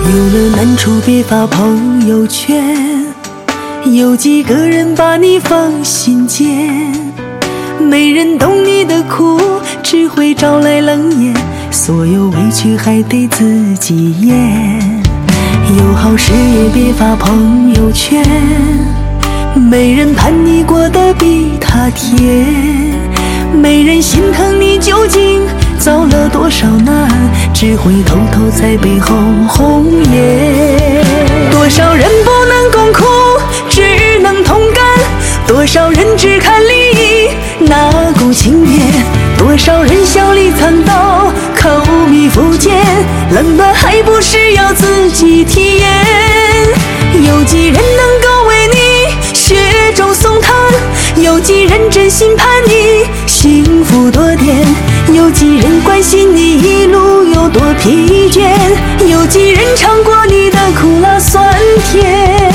有了难处别发朋友圈，有几个人把你放心间，没人懂你的苦，只会招来冷眼，所有委屈还得自己咽。有好事也别发朋友圈，没人盼你过得比他甜，没人心疼你究竟遭了多少难，只会偷偷在背后红颜。多少人不能共苦，只能同甘，多少人只看利益，哪顾情面，多少人笑里藏刀，口蜜腹剑，冷暖还不是要自己体验。有几人能够为你雪中送炭，有几人真心盼你幸福多点，有几人关心你一路有多疲倦，有几人尝过你的苦辣酸甜。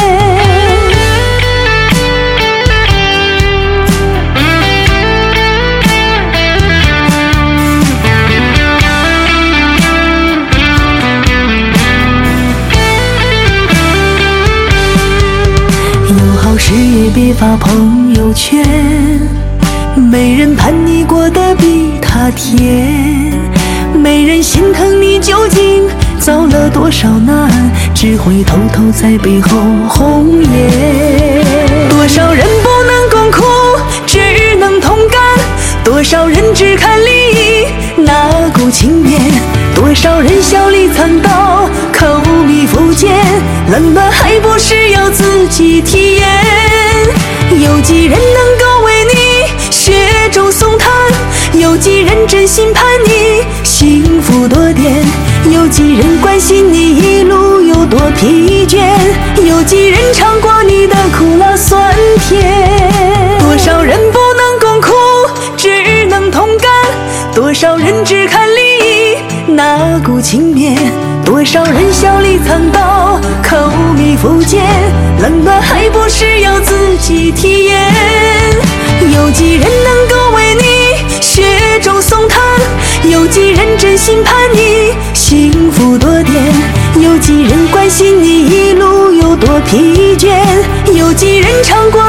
好事也别发朋友圈，没人盼你过得比他甜，没人心疼你究竟遭了多少难，只会偷偷在背后红颜。多少人不能共苦，只能同甘，多少人只看利益，哪顾情面，多少人笑里藏刀，口蜜腹剑，冷暖还不是要自己体验。有几人能够为你雪中送炭，有几人真心盼你幸福多点，有几人关心你一路有多疲倦，有几人尝过你的苦辣酸甜。多少人不能共苦，只能同甘，多少人只看利益，哪顾情面，多少人笑里藏刀，口蜜腹剑，冷暖还不是要自己体验。有几人能够为你雪中送炭，有几人真心盼你幸福多点，有几人关心你一路有多疲倦，有几人尝过